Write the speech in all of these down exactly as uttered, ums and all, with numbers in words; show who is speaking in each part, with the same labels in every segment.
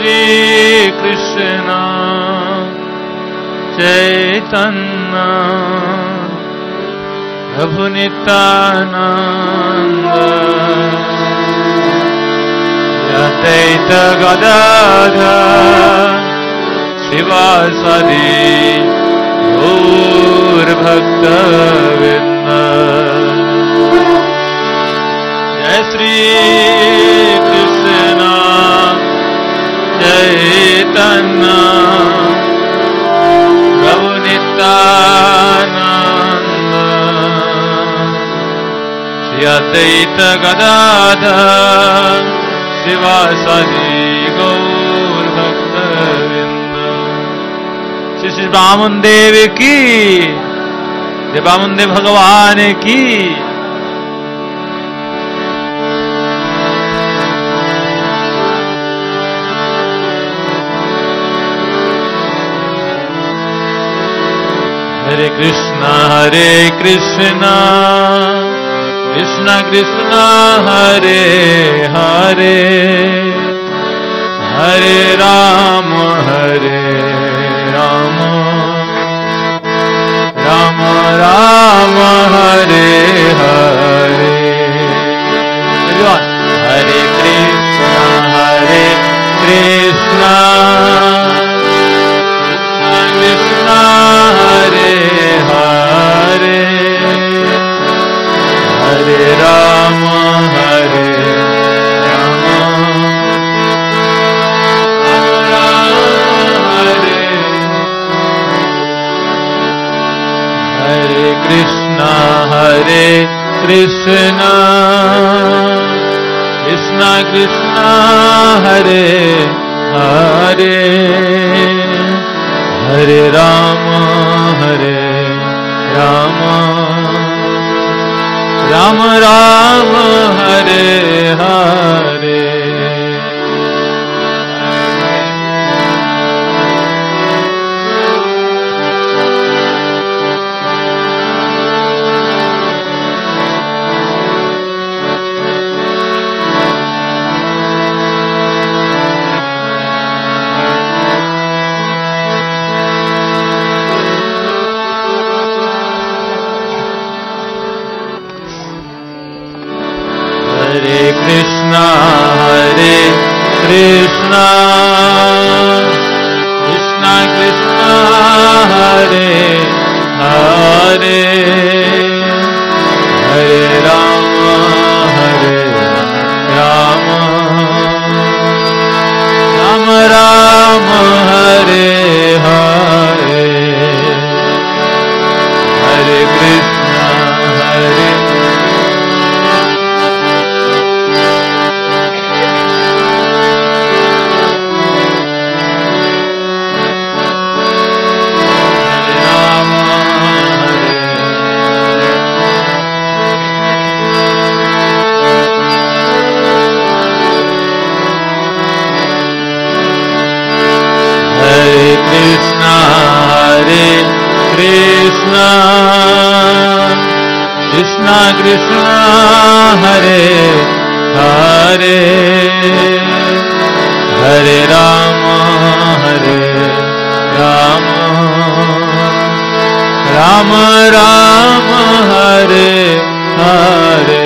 Speaker 1: श्री कृष्ण चैतन्य प्रभु नित्यानंद अद्वैत गदाधर शिवासादि गौरभक्तवृंद। जय श्री कृष्ण चैतन्य प्रभु नित्यानंद श्री अद्वैत गदाधर शिवासादि गौरभक्तवृंद। श्री श्री वामन देव की, वामन देव भगवान की। हरे कृष्णा हरे कृष्णा कृष्णा कृष्णा हरे हरे हरे राम हरे राम राम राम हरे हरे। हरे कृष्णा हरे कृष्णा कृष्णा हरे हरे हरे राम हरे राम हरे हरे कृष्णा हरे कृष्णा कृष्णा कृष्णा हरे हरे हरे राम हरे राम राम राम हरे हरे। हरे कृष्णा हरे कृष्णा कृष्णा कृष्णा हरे हरे हरे राम हरे राम राम राम हरे हरे हरे कृष्णा हरे कृष्णा हरे कृष्णा कृष्णा कृष्णा हरे हरे हरे राम हरे राम राम राम हरे हरे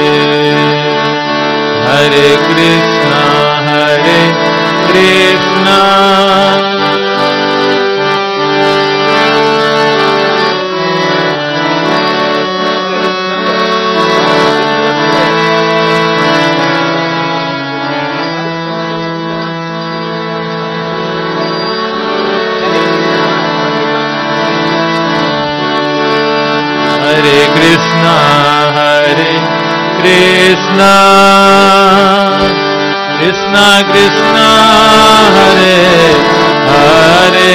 Speaker 1: हरे कृष्णा हरे कृष्णा हरे कृष्णा हरे कृष्णा कृष्णा कृष्णा हरे हरे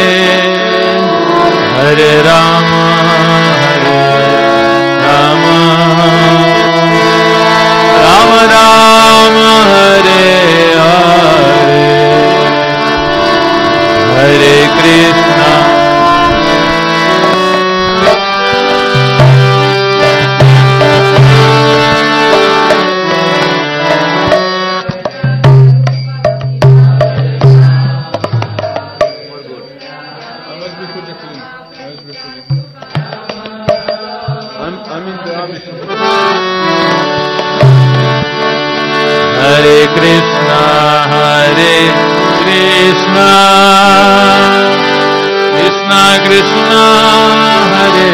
Speaker 1: हरे राम हरे Ram Ram Ram Hare Hare Hare Krishna Hare Krishna, Hare Krishna, Krishna Krishna, Hare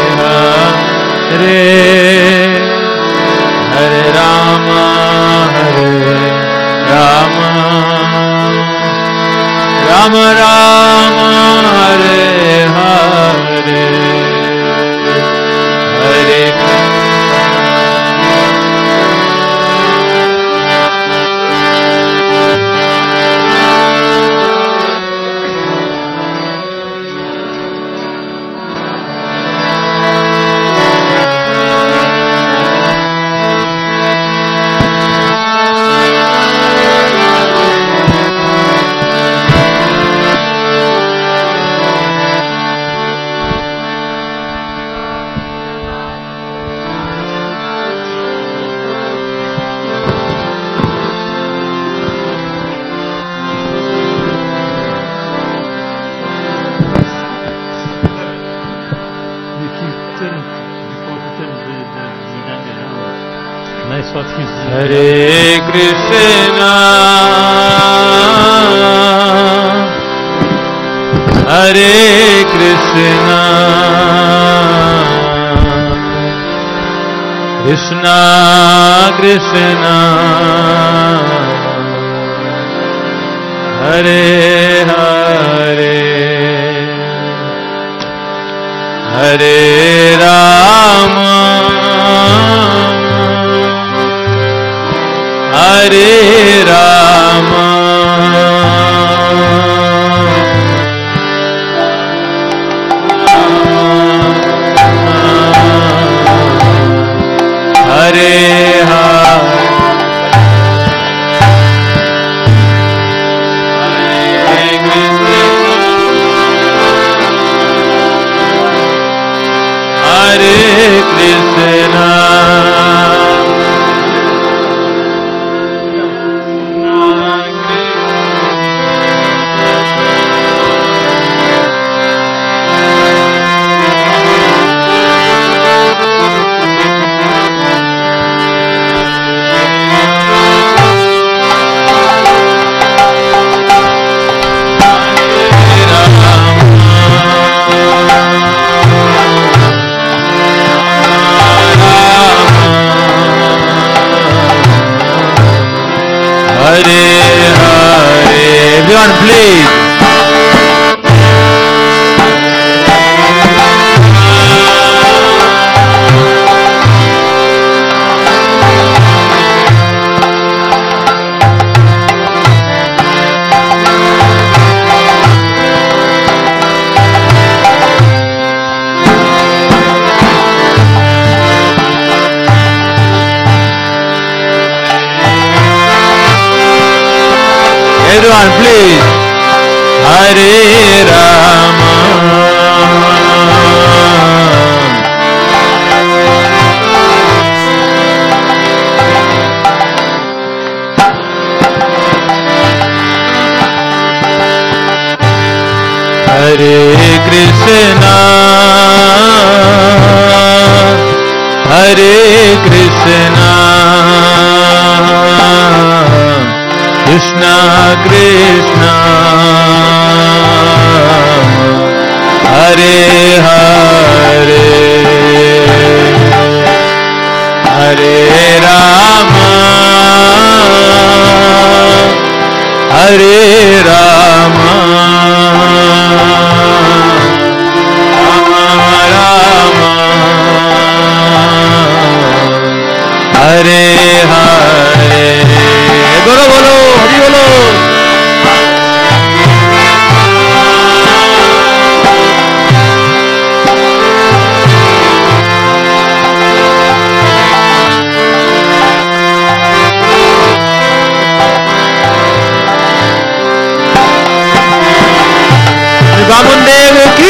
Speaker 1: Hare, Hare Rama, Hare Rama, Rama Rama, Hare Hare, Hare Krishna. Hare Krishna, Hare Krishna, Krishna Krishna, Hare Hare, Hare Rama, Hare Rama, Hare Hare, Hare Krishna, please. Everyone, please. Hare Rama, Hare Krishna, Hare Krishna, Krishna Krishna, Hare Hare, Hare Rama, Hare Rama, Rama Rama, Hare Hare. बोलो बोलो हरि बोलो। वामन देव की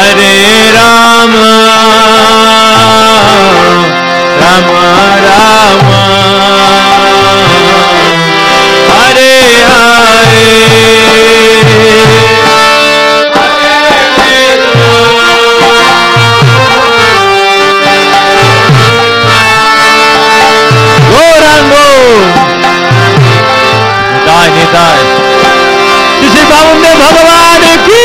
Speaker 1: Hare Rama, Rama Rama, Hare Hare, Gaurango, Nitai Nitai, Shri Bamundev Bhagavan ki.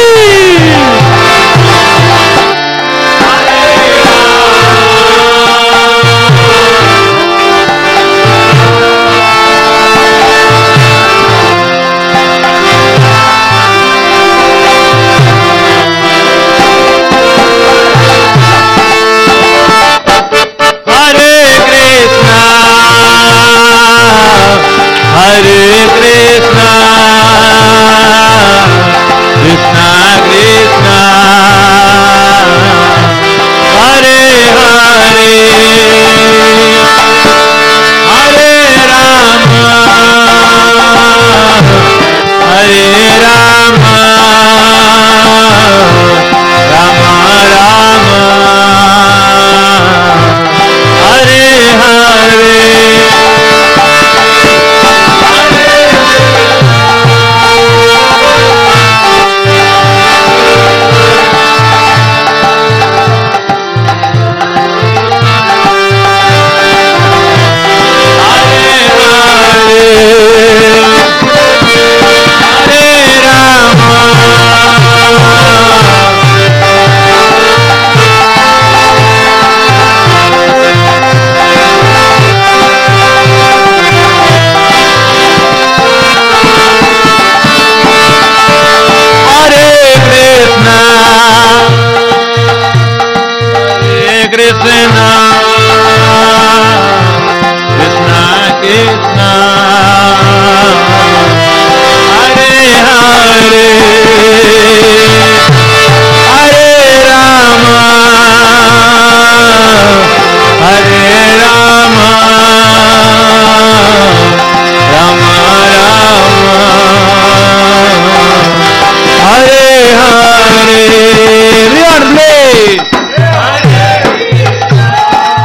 Speaker 1: Hare Krishna, Krishna Krishna, Hare Hare, Hare Rama, Hare Rama, Rama Rama, Hare Hare. Krishna, Krishna Krishna, Hare Hare, Hare Rama, Hare Rama, Rama Rama, Hare Hare.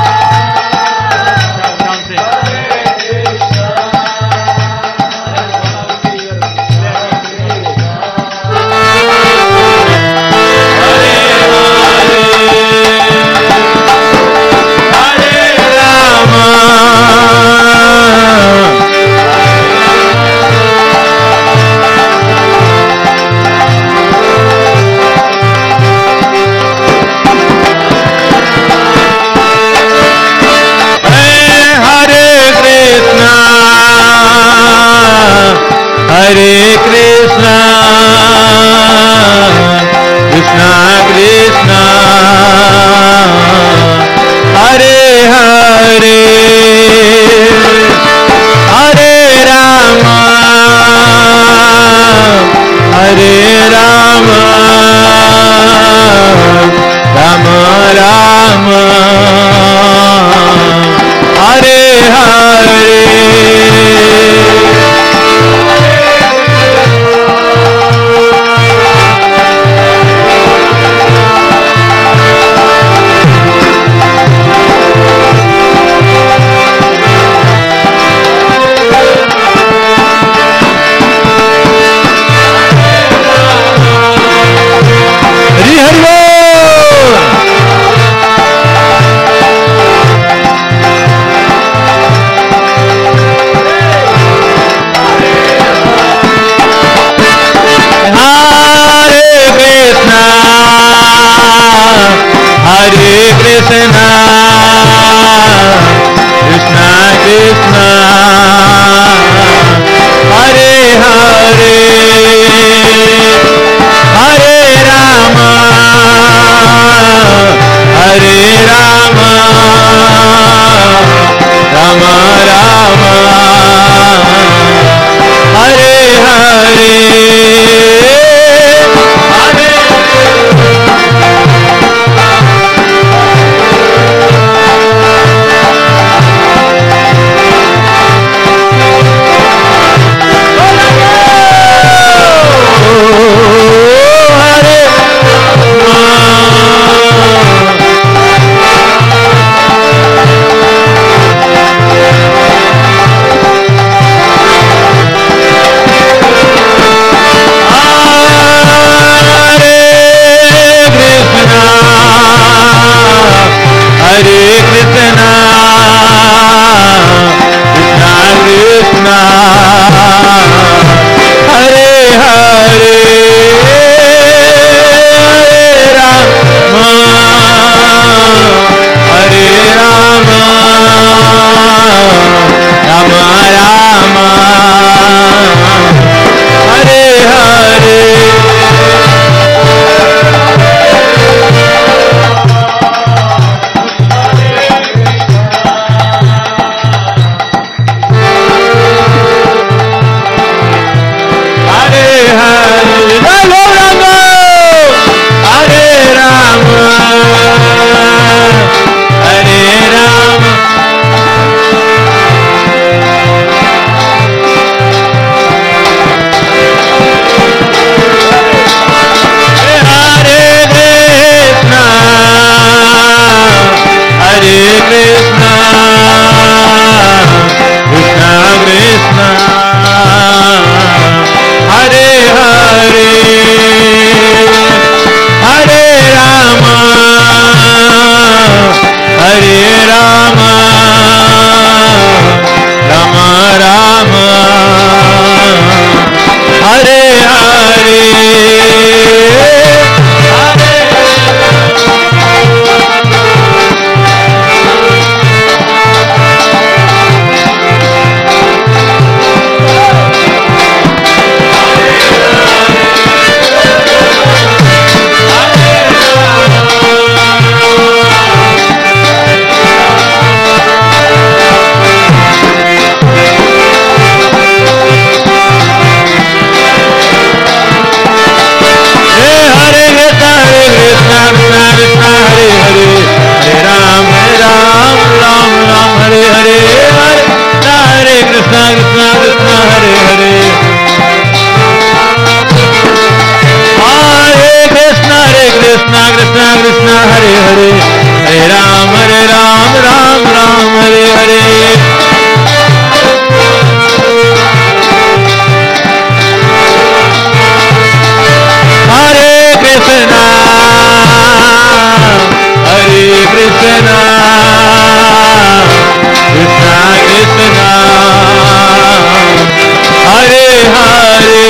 Speaker 1: Krishna Krishna Krishna Hare Hare Hare Ram हरे राम राम राम हरे हरे हरे कृष्णा हरे कृष्णा कृष्णा कृष्णा हरे हरे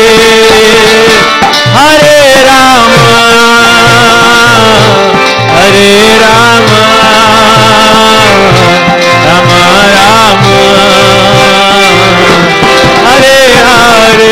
Speaker 1: हरे राम हरे राम राम राम हरे हरे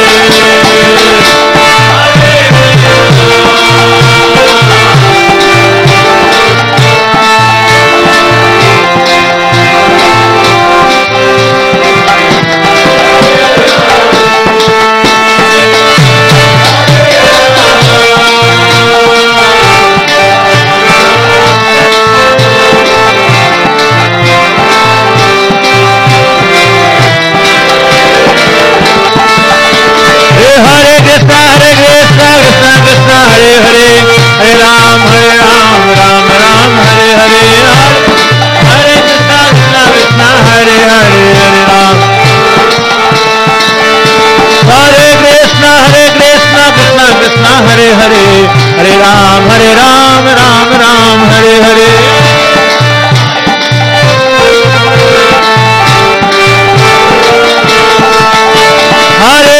Speaker 1: हरे हरे हरे राम हरे राम राम राम हरे हरे हरे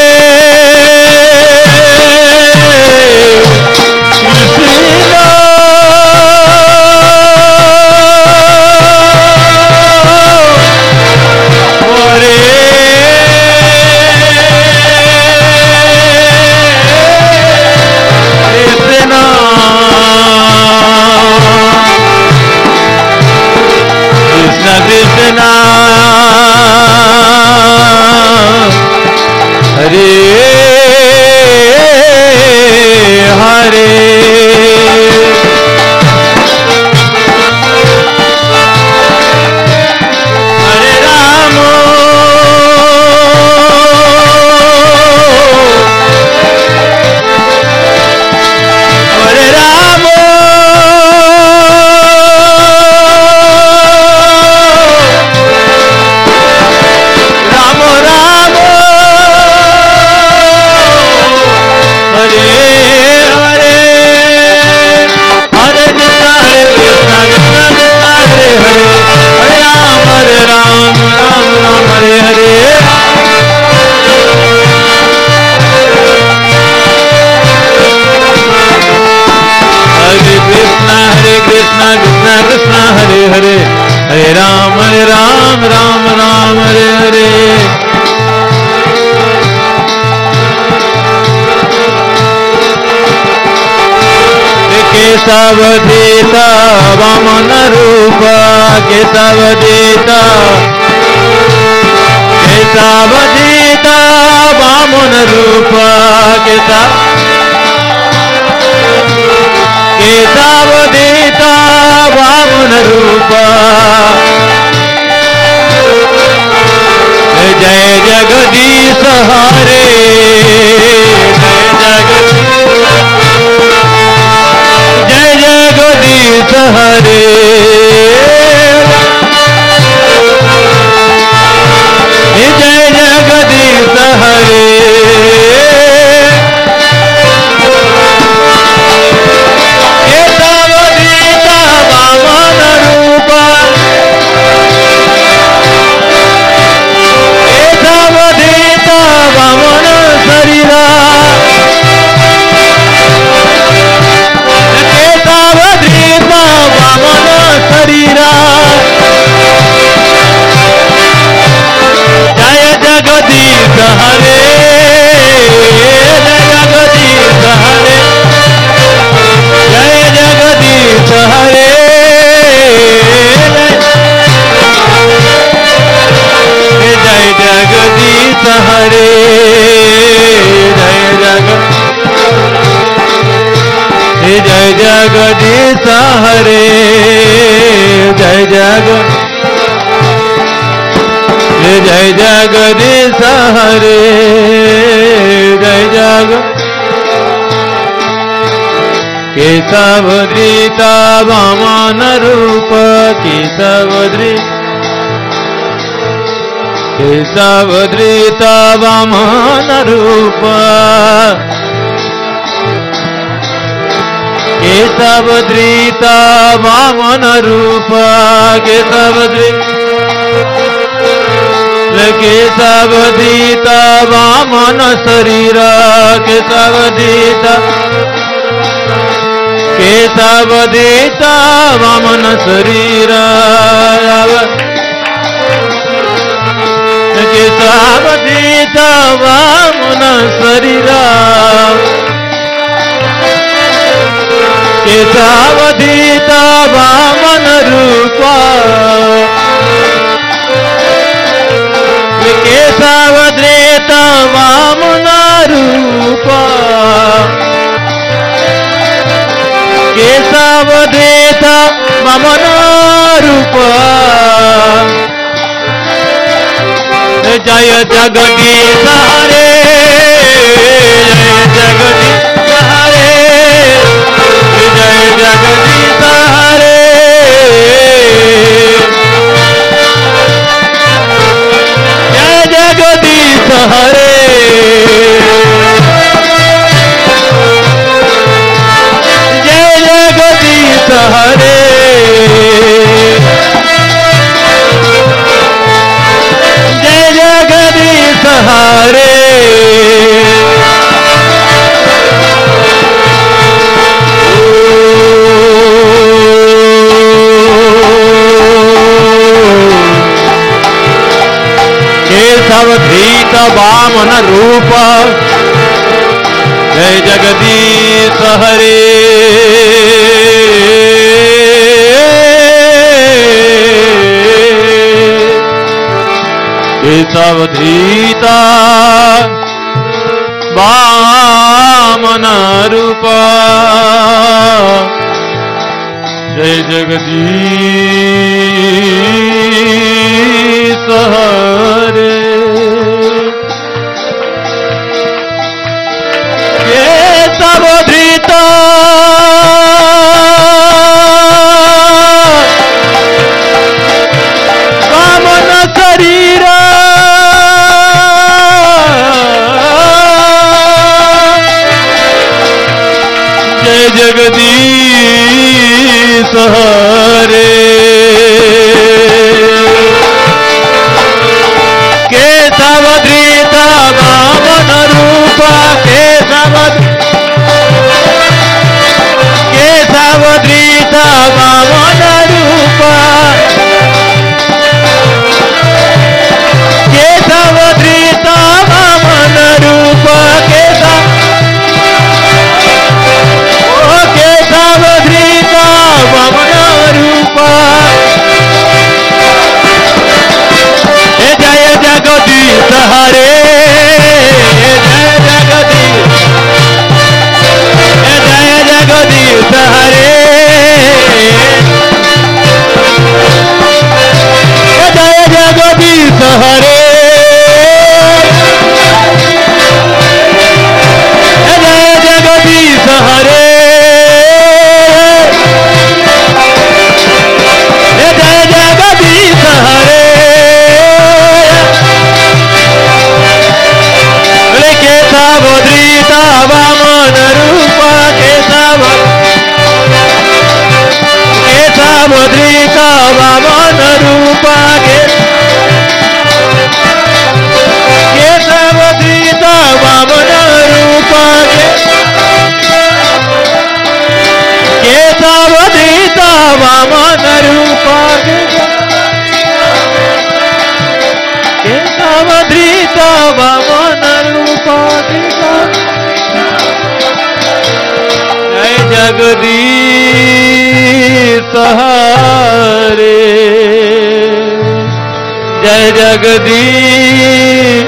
Speaker 1: केशवधीता वामन रूप केशवधीता केशवधीता वामन रूप केशवधीता वामन रूप जय जगदीश हरे जय जगदीश हरे जय जगदीश हरे केशवधीता वामन रूप केशवधीता वामन शरीरा केशवधीता वामन शरीरा जय जगदीश हरे जय जगदीश हरे जय जगदीश हरे जय जगदीश हरे जय जग जय जगदीश हरे जय जग जय जगदीश हरे जय जग के केशवधृत वामन रूप केशवधृत केशवधृत वामन रूप केशवधृत वामन रूप केशवधृत केशवधृत वामन शरीर केशवधृत केशवधृत वामन शरीर केशवधृत वामन शरीर केशवधृत वामन रूप केशवधृत वामन रूप केशवधृत वामन रूप जय जगदीश हरे जय जगदीश हरे जय जगदीश हरे जय जगदीश हरे जय जगदीश हरे जय जगदीश हरे केशवधृत वामन रूप जय जगदीश हरे केशवधृत वामन रूप जय जगदीश हरे केशवधृत वामन शरीर जय जगदीश हरे केशवधृत वामन रूप केशवधृत वामन रूप केशवधृत वामन रूप केशवधृत वामन रूप जय जगदीश हरे जय जगदीश जय जगदीश हरे जय जगदीश हरे जय जगदीश हरे जय जगदीश हरे केशवधृत वामन रूप केशवधृत वामन रूप केशवधृत वामन रूप केशवधृत वामन रूप केशवधृत वामन रूप जय जगदीश हरे जय जगदीश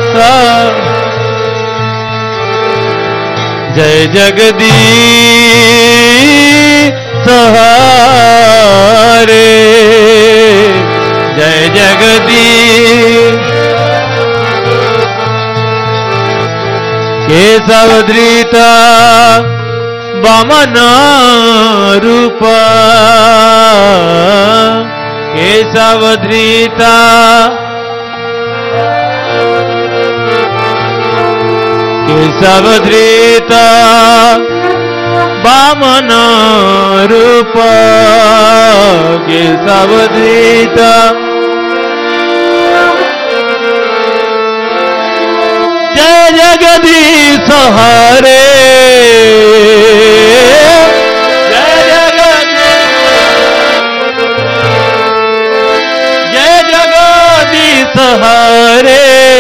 Speaker 1: जय जगदीश हरे जय जगदीश केशवधृत वामन रूप केशवधृता केशवधृता वामन रूप केशवधृता जय जगदीश हरे जय जगदीश जय जगदीश हरे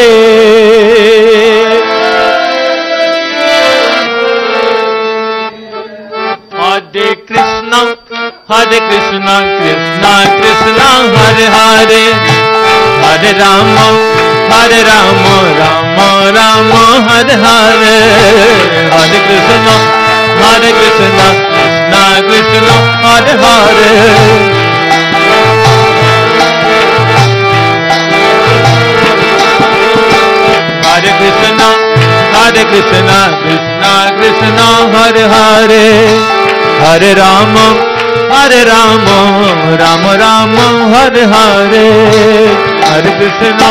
Speaker 1: हरे कृष्ण हरे कृष्ण कृष्ण कृष्ण हरे हरे हरे राम हरे राम राम राम हरे हरे हरे कृष्ण हरे कृष्ण कृष्ण कृष्ण हरे हरे हरे कृष्ण हरे कृष्ण कृष्ण कृष्ण हरे हरे हरे राम हरे राम राम राम हरे हरे हरे कृष्ण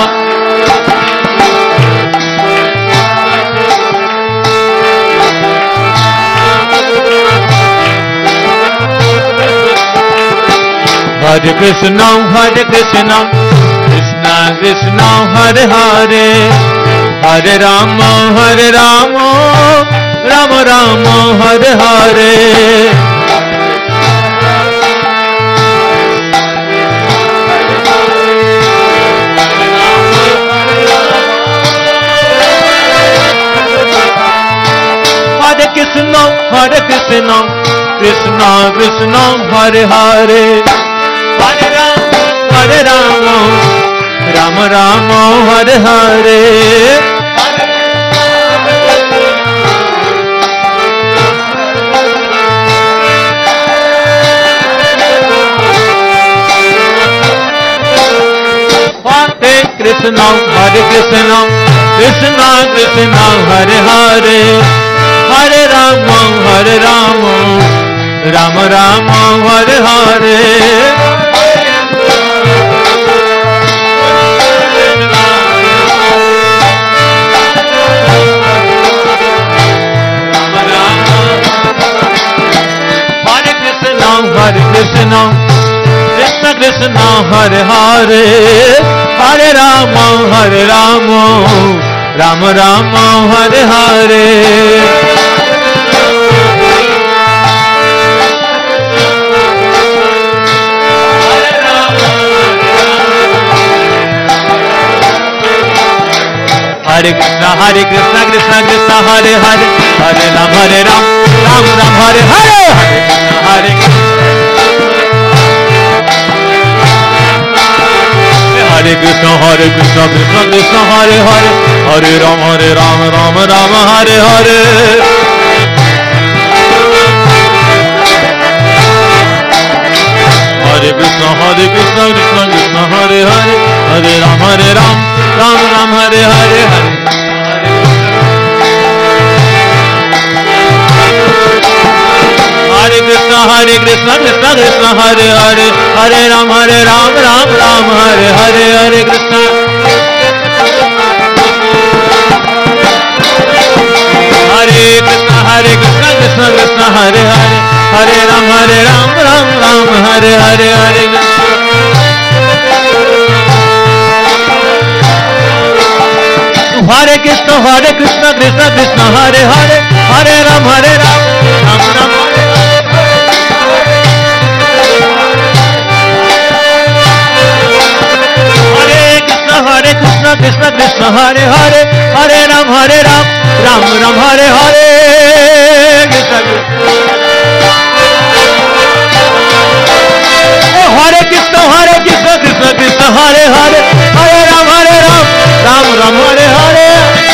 Speaker 1: हरे कृष्ण हरे कृष्ण कृष्ण कृष्ण हरे हरे हरे राम हरे राम राम राम हरे हरे हरे कृष्ण हरे कृष्ण कृष्ण कृष्ण हरे हरे हरे राम हरे राम राम राम हरे हरे हरे कृष्ण हरे कृष्ण कृष्ण कृष्ण हरे हरे हरे राम हरे राम राम राम हरे हरे हरे कृष्ण हरे कृष्ण कृष्ण कृष्ण हरे हरे हरे राम हरे राम राम राम हरे हरे हरे कृष्ण हरे कृष्ण कृष्ण कृष्ण हरे हरे हरे राम हरे राम राम राम हरे हरे हरे कृष्ण हरे कृष्ण कृष्ण कृष्ण हरे हरे हरे राम हरे राम राम राम हरे हरे हरे कृष्ण हरे कृष्ण कृष्ण कृष्ण हरे हरे हरे राम हरे राम राम राम हरे हरे हरे हरे कृष्ण हरे कृष्ण कृष्ण कृष्ण हरे हरे हरे राम हरे राम राम राम हरे हरे हरे कृष्ण हरे कृष्ण हरे कृष्ण कृष्ण कृष्ण हरे हरे हरे राम हरे राम राम राम हरे हरे हरे हरे कृष्ण हरे कृष्ण कृष्ण कृष्ण हरे हरे हरे राम हरे राम राम राम हरे कृष्ण हरे कृष्ण कृष्ण कृष्ण हरे हरे हरे राम हरे राम राम राम हरे हरे कृष्ण हरे कृष्ण हरे कृष्ण कृष्ण कृष्ण हरे हरे हरे राम हरे राम राम राम हरे हरे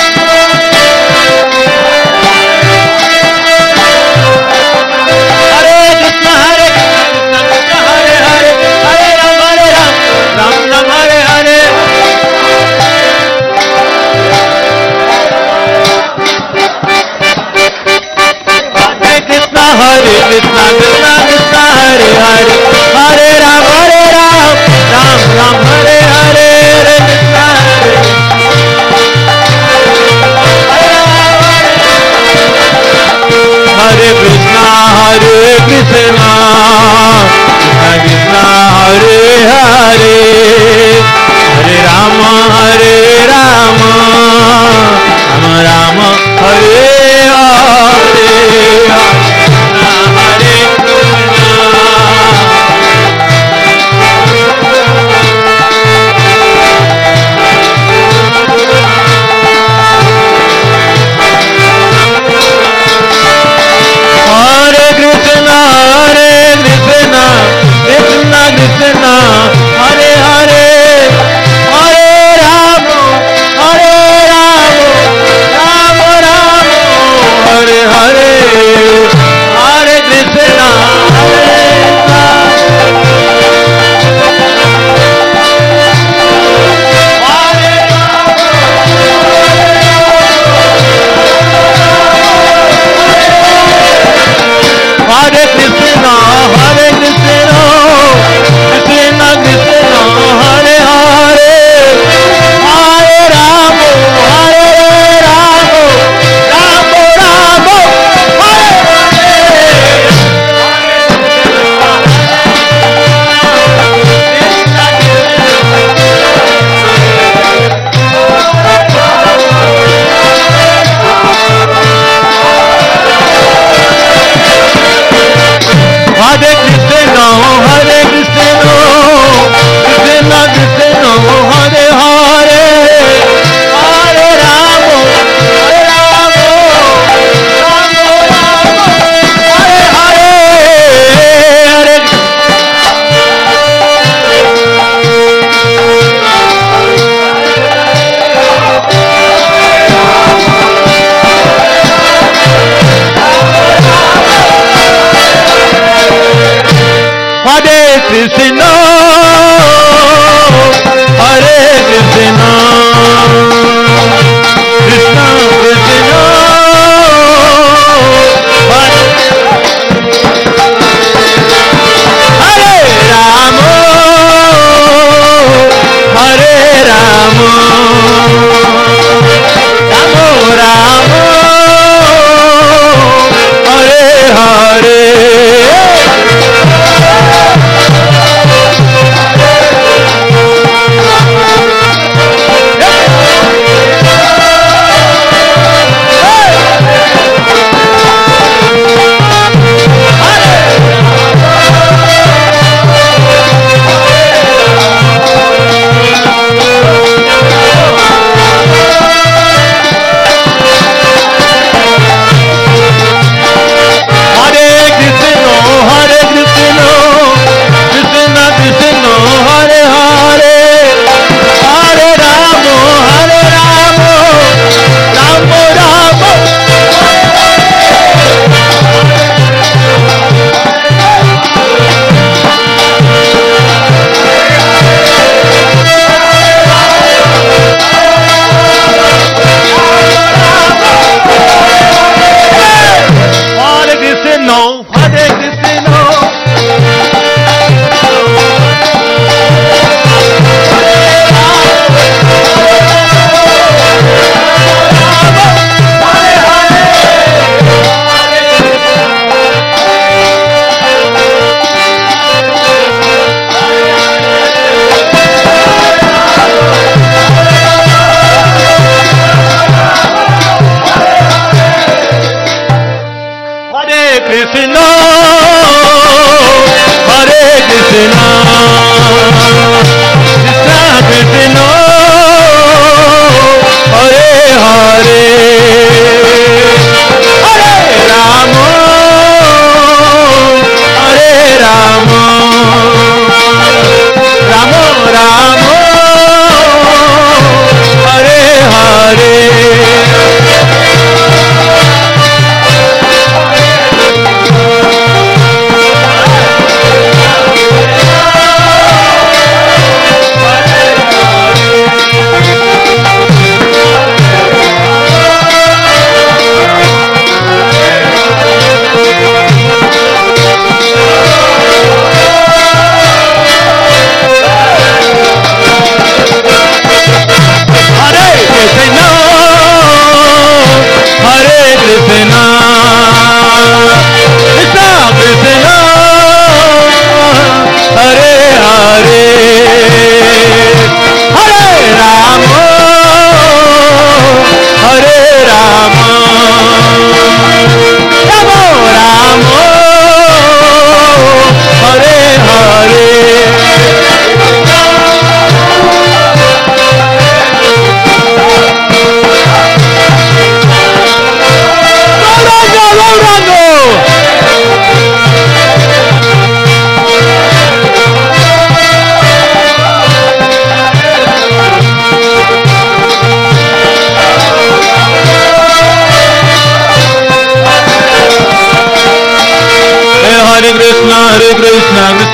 Speaker 1: हरे कृष्ण हरे कृष्ण कृष्ण हरे हरे हरे राम हरे राम राम राम हरे हरे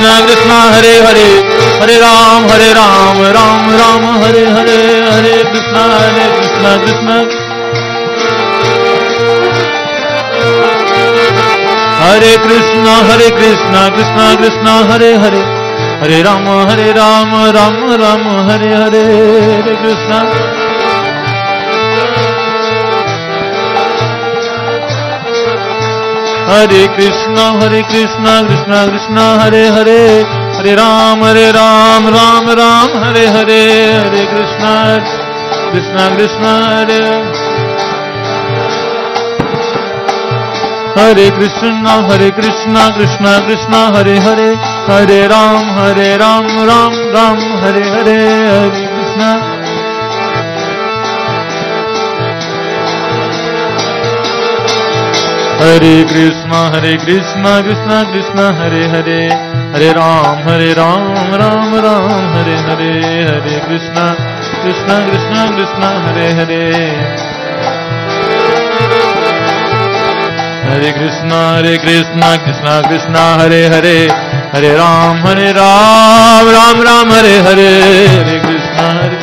Speaker 1: कृष्ण कृष्ण हरे हरे हरे राम हरे राम राम राम हरे हरे हरे कृष्ण हरे कृष्ण कृष्ण हरे कृष्ण हरे कृष्ण कृष्ण कृष्ण हरे हरे हरे राम हरे राम राम राम हरे हरे हरे कृष्ण हरे कृष्ण हरे कृष्ण कृष्ण कृष्ण हरे हरे हरे राम हरे राम राम राम हरे हरे हरे कृष्ण कृष्ण कृष्ण हरे हरे कृष्ण हरे कृष्ण कृष्ण कृष्ण हरे हरे हरे राम हरे राम राम राम हरे हरे हरे कृष्ण हरे कृष्ण हरे कृष्ण कृष्ण कृष्ण हरे हरे हरे राम हरे राम राम राम हरे हरे हरे कृष्ण कृष्ण कृष्ण कृष्ण हरे हरे हरे कृष्ण हरे कृष्ण कृष्ण कृष्ण हरे हरे हरे राम हरे राम राम राम हरे हरे हरे कृष्ण हरे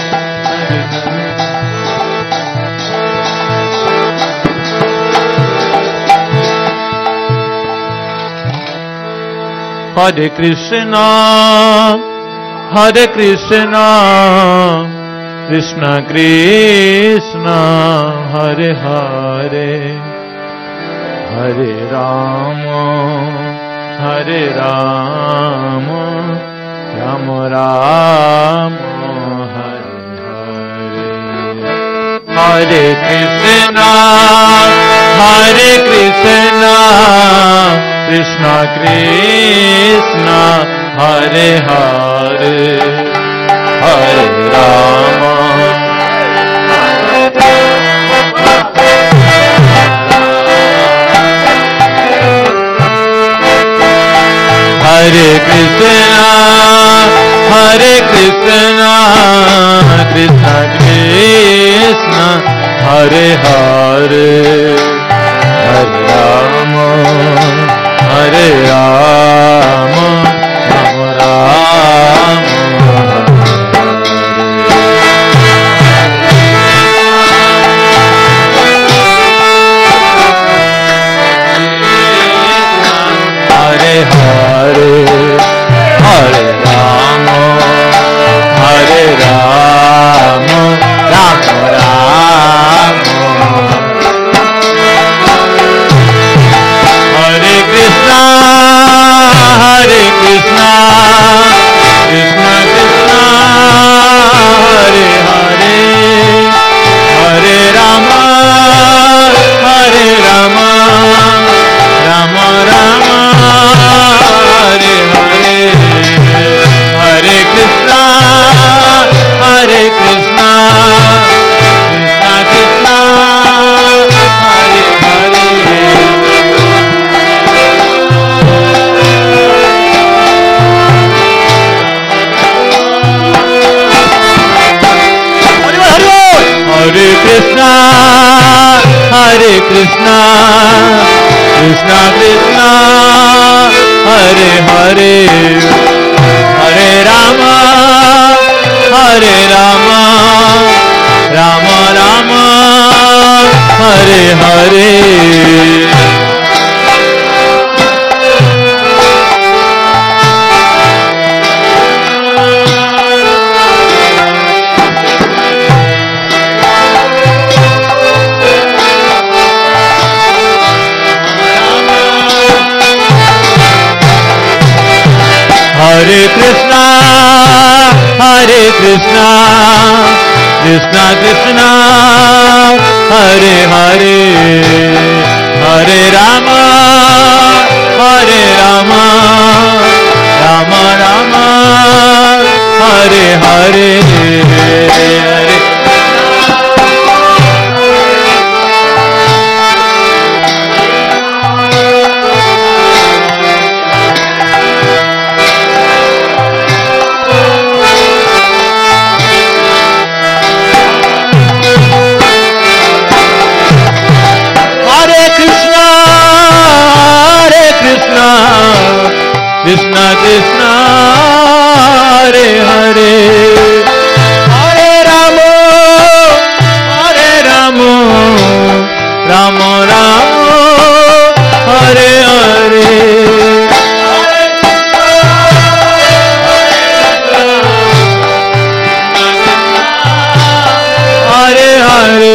Speaker 1: हरे कृष्ण हरे कृष्ण कृष्ण कृष्ण हरे हरे हरे राम हरे राम राम राम हरे हरे हरे कृष्ण हरे कृष्ण कृष्ण कृष्ण हरे हरे हरे राम हरे कृष्ण हरे कृष्ण कृष्ण कृष्ण हरे हरे हरे राम हरे राम राम राम हरे हरे हरे राम हरे राम राम राम हरे कृष्ण हरे कृष्ण कृष्ण कृष्ण हरे हरे हरे राम हरे राम राम राम हरे हरे हरे कृष्ण हरे कृष्ण कृष्ण कृष्ण हरे हरे हरे कृष्ण हरे कृष्ण कृष्ण कृष्ण हरे हरे हरे राम हरे राम राम राम हरे हरे हरे कृष्ण हरे कृष्ण कृष्ण कृष्ण हरे हरे हरे राम हरे राम राम राम हरे हरे हरे कृष्ण कृष्ण हरे हरे हरे राम हरे राम राम राम हरे हरे हरे हरे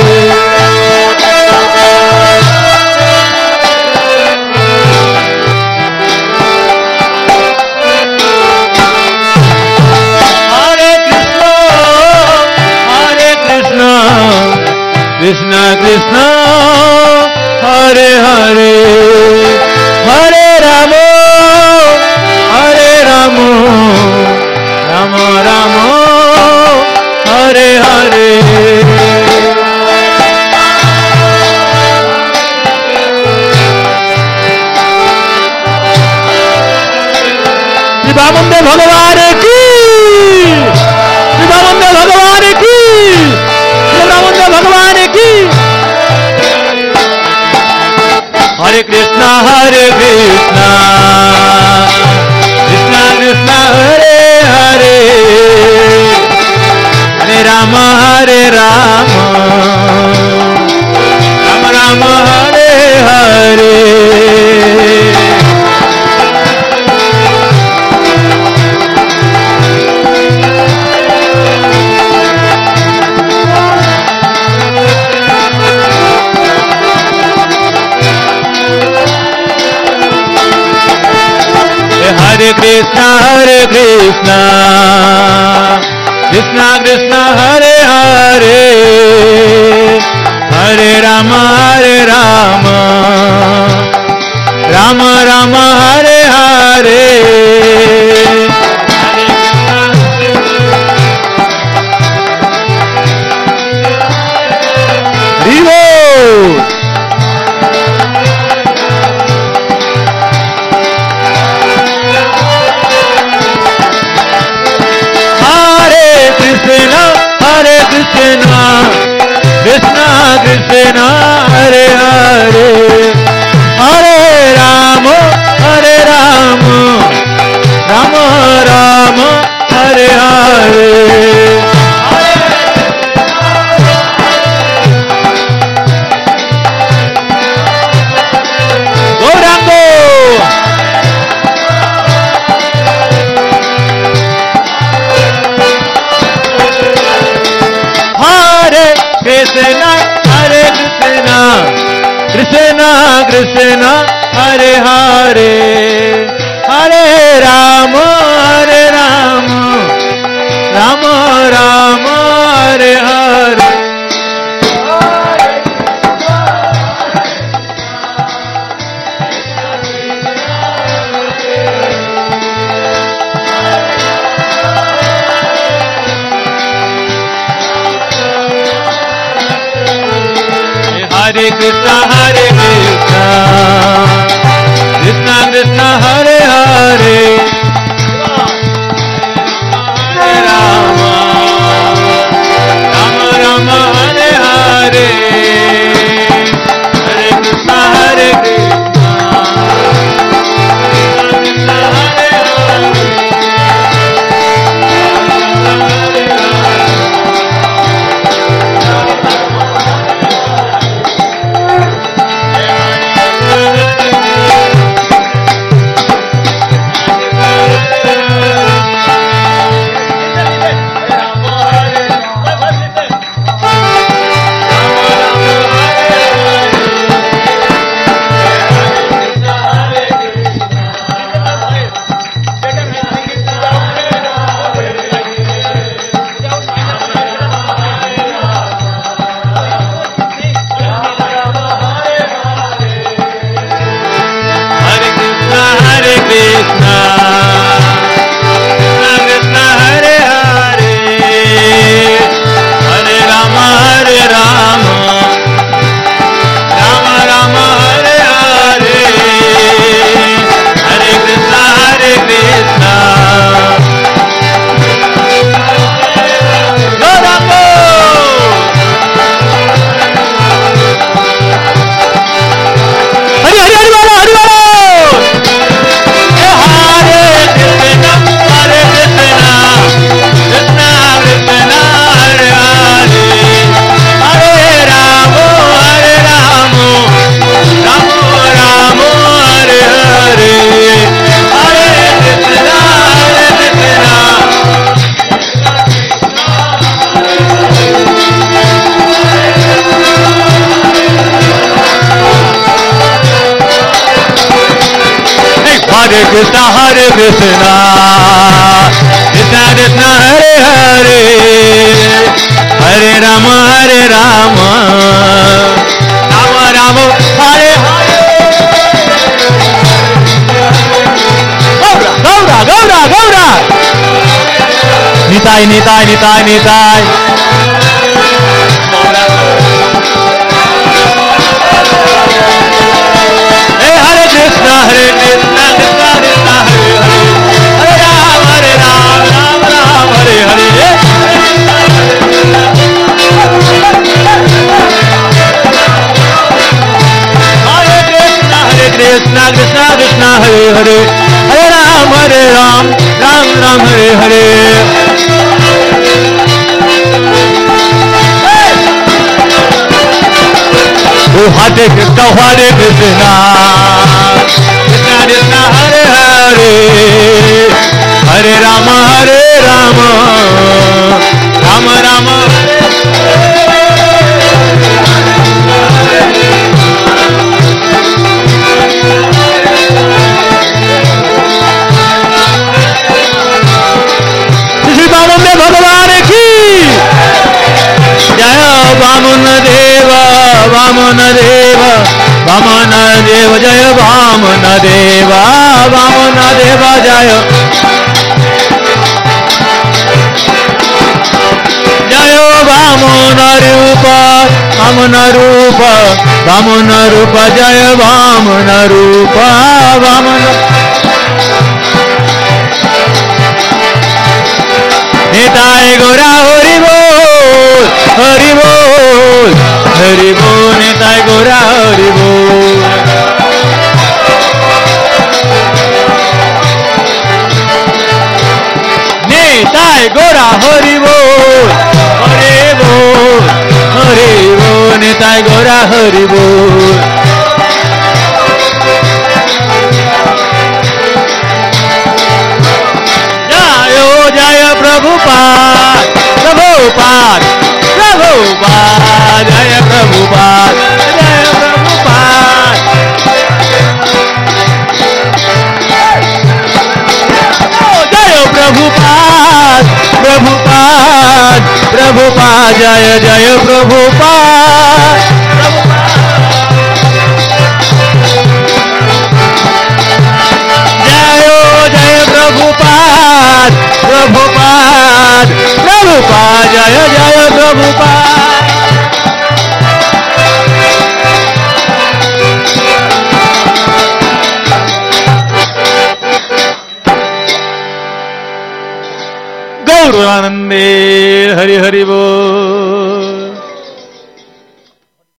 Speaker 1: कृष्णा कृष्णा हरे हरे हरे राम हरे राम राम राम हरे हरे शिवानंद भगवान की शिवानंद भगवान की शिवानंद भगवान की हरे कृष्णा हरे कृष्णा कृष्णा कृष्णा हरे हरे हरे राम हरे राम राम राम हरे हरे हरे कृष्णा हरे कृष्णा कृष्णा कृष्णा हरे हरे हरे राम हरे राम राम राम हरे हरे हरि बोल कृष्णा हरे कृष्णा कृष्णा कृष्णा हरे हरे हरे राम हरे राम राम राम हरे हरे गौरांगो कृष्णा हरे कृष्णा कृष्णा कृष्णा हरे हरे हरे राम हरे राम राम राम हरे हरे हरे कृष्णा हरे कृष्णा कृष्णा कृष्णा हरे हरे हरे राम राम राम हरे हरे हरे कृष्णा हरे Krishna Krishna Hare Hare Hare Krishna Hare Krishna Krishna Krishna Hare Hare Hare Rama Hare Rama Rama Rama Hare Hare Gaura Gaura Gaura Gaura Nitai Nitai Nitai Nitai Hey Hare Krishna Hare Krishna Krishna Krishna Hare Hare Hare Ram Hare Ram Ram Ram Hare Hare Hare Krishna Hare Krishna Krishna Krishna Hare Hare Hare Ram Hare Ram Ram Ram Hare Hare Oh Hare Krishna Hare Krishna Krishna Krishna Hare Hare Hare Rama Hare Rama Rama Rama Shri Vamana Bhagavan ki Jaya Vamana Deva Vamana Deva Vamana Deva Jaya Vamana Deva Vamana Deva Jaya Jaya Vamana Rupa Vamana Rupa Vamana Rupa Jaya Vamana Rupa Vamana Nitai Gaura Hari Bol Hari Bol Hari Bol Nitai Gaura Hari Bol Nitai Gaura Hari Bol Hari Bol Hari Bol Nitai Gaura Hari Bol Jayo Jaya Prabhupada Prabhupada Prabhupada Jaya Prabhupada Jaya Prabhupada Oh Jaya Prabhupada Prabhupada Prabhupada Jaya Jaya Prabhupada Jayo Jaya Prabhupada Prabhupada Prabhupada Jaya Jaya Prabhupada Gauranande Hari Hari Bol